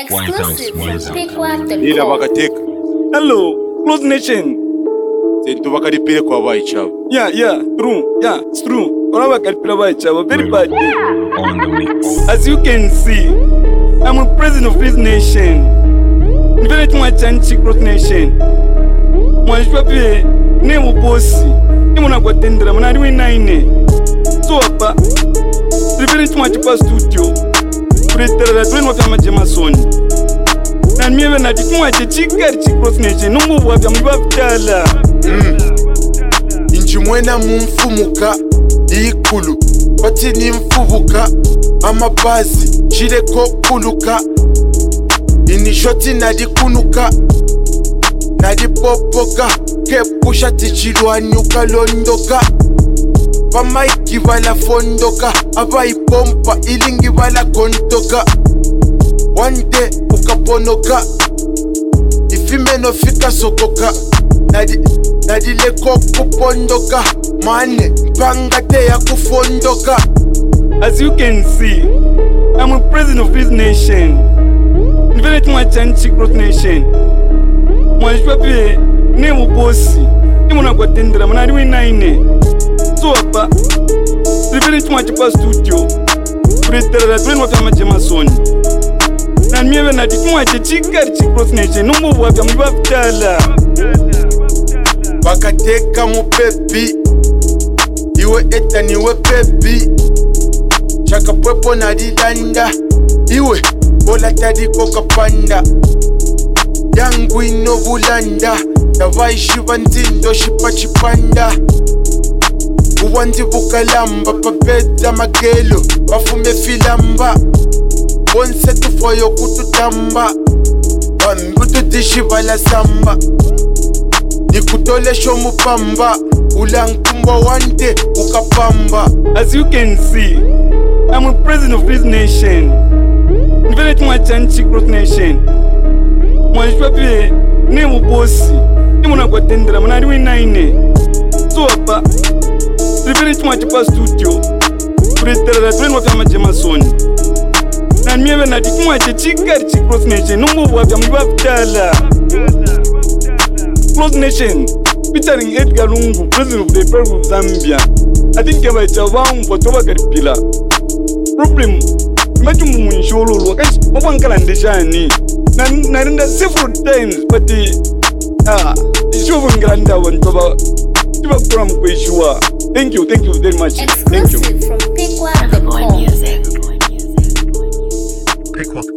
Exclusive from Pickwater. Ila bakateka. Hello, Close Nation. Zentu bakalipile kwa bai chabo. Yeah, true. Yeah, it's true. Ona bakalipile by chavo, very bad. On the mix. As you can see, I'm a president of this nation. Very much chanchi Close Nation. Moi je papier, ne mo bossi. Ni mona kwatendera, mona riwe naine. So apa, very much pa studio. Pretera twin wa kama Jameson. Na mimi na dikumwa chikari Close Nation. Numbu wa byamba bitala. Injimwena mumfumuka ikulu bati nimfubuka amabazi chireko kuluka inishoti nadikunuka nadipopoka kepusha tichilwanyuka londoka bamaiki balafondoka abaipompa ilingi balakontoka one day ukaponoka ifimeno fika sokoka nadileko kupondoka mane pangate ya kufondoka. As you can see, I'm a president of this nation. Very much chanchi Close Nation. Moi je papier, ne mo bossi. Ni mona kwatendera, mona riwe naine. So apa, very much pa studio. Pretera twin wa kama Jameson. Na mimi na dikumwa chikari Close Nation. Numbu wa byamba bitala. Bakateka mu pepi iwe eta niwe pepi chaka pwepo na dilanda iwe bola tadiko kapanda yangu ino bulanda tavaishi vanzindo shipa chipanda uwanzi bukalamba papeta magelo bafume filamba bonse tufoyo kututamba wambututishi bala samba nikutolesho mupamba ulankumba wande ukapamba. As you can see, I'm a president of this nation. Very much chanchi Close Nation. Moi je papier, ne mo bossi. Ni mona kwatendera, mona riwe naine. So apa, very much pa studio. Pretera twin wa kama Jameson. Na mimi na dikumwa chikari Close Nation. Numbu wa byamba bitala. Close Nation, featuring Edgar Lungu, president of the Republic of Zambia. I think I might have one for Tobakaripila. Problem, imagine Munsholo, one Kalandeshani. Narenda several times, but it's over Granda one Toba. Thank you very much. Thank you. Exclusive from Pickwater. Pickwater.